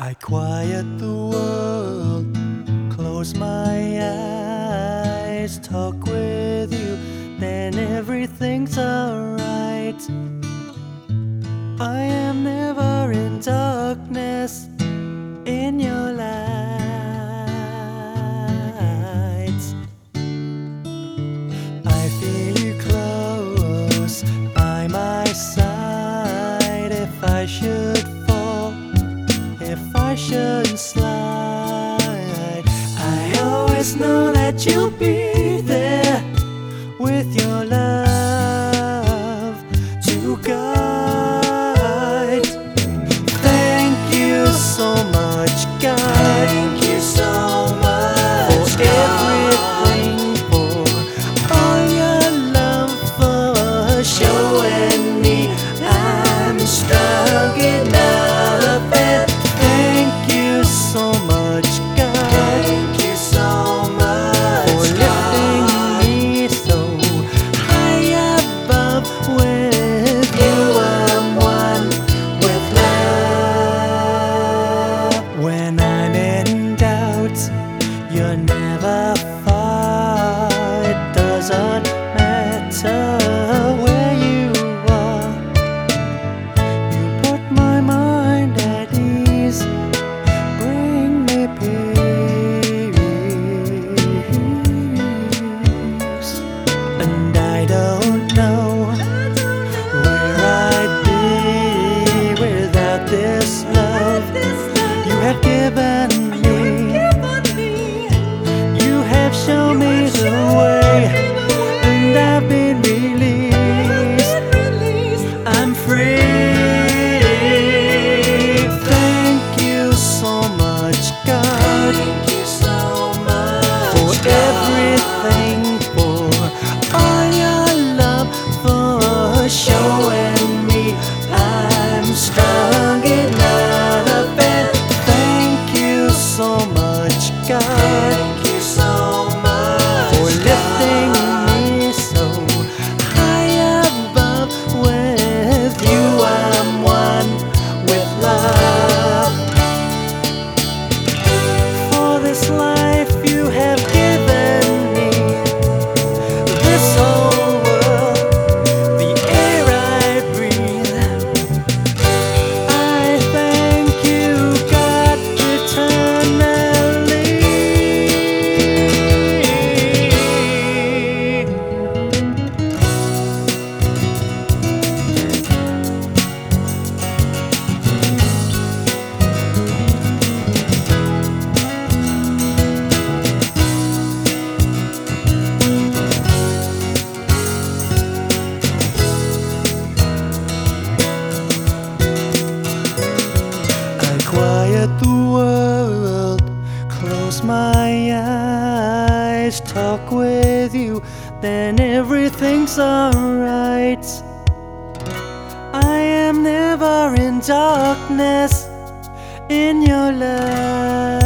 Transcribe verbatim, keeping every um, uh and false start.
I quiet the world, close my eyes, talk with you, then everything's alright. I am never in darkness in your lights. I feel you close by my side. If I should fall, if I should slide, I always know that you'll be there with your love to guide. Thank you so much, God. Thank you so much for everything, for all your love, for showing me I'm strong enough. And thank you so much, God. Thank you so much for lifting me so high above. With you I'm one with love. When I'm in doubt, you're never far. It doesn't matter where you are. You put my mind at ease, bring me peace. And I don't know where I'd be without this love you have given me. You have shown me the way, and I've been released. I'm free. Thank you so much, God. Thank you so much for everything, for all your love, for showing me I'm strong enough. And thank you so much, God. Thank you so much for lifting me so high above. With you I'm one with love. For this life you have given me, this whole world, the air I breathe. I thank you, God, eternally. I quiet the world, close my eyes, talk with you, then everything's alright. I am never in darkness in your light.